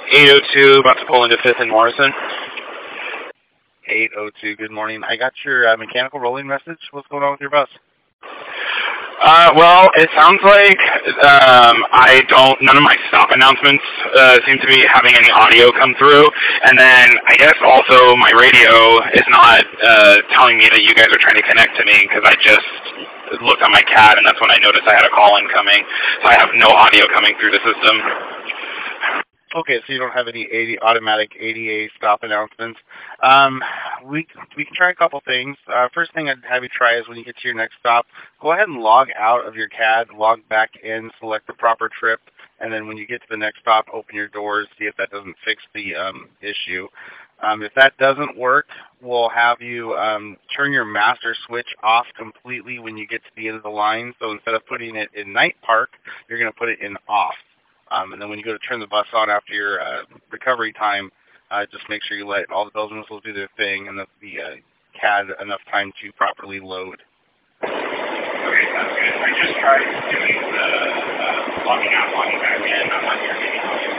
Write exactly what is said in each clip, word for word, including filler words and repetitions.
eight oh two, about to pull into fifth and Morrison. eight oh two, good morning. I got your uh, mechanical rolling message. What's going on with your bus? Uh, well, it sounds like um, I don't, none of my stop announcements uh, seem to be having any audio come through, and then I guess also my radio is not uh, telling me that you guys are trying to connect to me, because I just looked on my C A D, and that's when I noticed I had a call incoming, so I have no audio coming through the system. Okay, so you don't have any A D, automatic A D A stop announcements. Um, we we can try a couple things. Uh, first thing I'd have you try is when you get to your next stop, go ahead and log out of your C A D, log back in, select the proper trip, and then when you get to the next stop, open your doors, see if that doesn't fix the um, issue. Um, if that doesn't work, we'll have you um, turn your master switch off completely when you get to the end of the line. So instead of putting it in night park, you're going to put it in off. Um, and then when you go to turn the bus on after your uh, recovery time, uh, just make sure you let all the bells and whistles do their thing and the, the uh, C A D enough time to properly load. Okay, sounds good. I just tried doing the uh, logging out, logging back in. I'm not hearing any audio.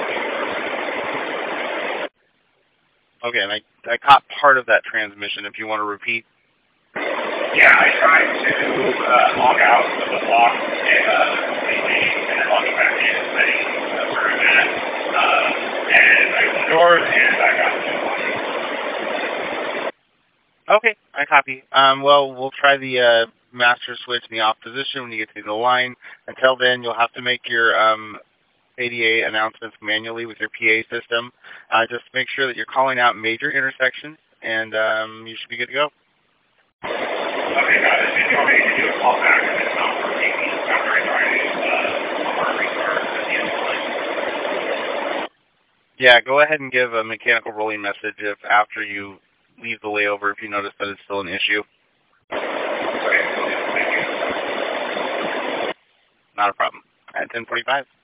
Okay, and I, I caught part of that transmission. If you want to repeat. Yeah, I tried to uh, log out of the block and uh, and logging back in and setting uh, where I'm at. Uh, and I opened the doors and I got no audio. Okay, I copy. Um, well, we'll try the uh, master switch in the off position when you get to the line. Until then, you'll have to make your um, A D A announcements manually with your P A system. Uh, just make sure that you're calling out major intersections, and um, you should be good to go. Okay, got it. If you want me to do a call back if it's not working, it's not very Friday, uh, or restart at the end of the line. Yeah, go ahead and give a mechanical rolling message if after you leave the layover, if you notice that it's still an issue. Okay, thank you. Not a problem. At ten forty-five.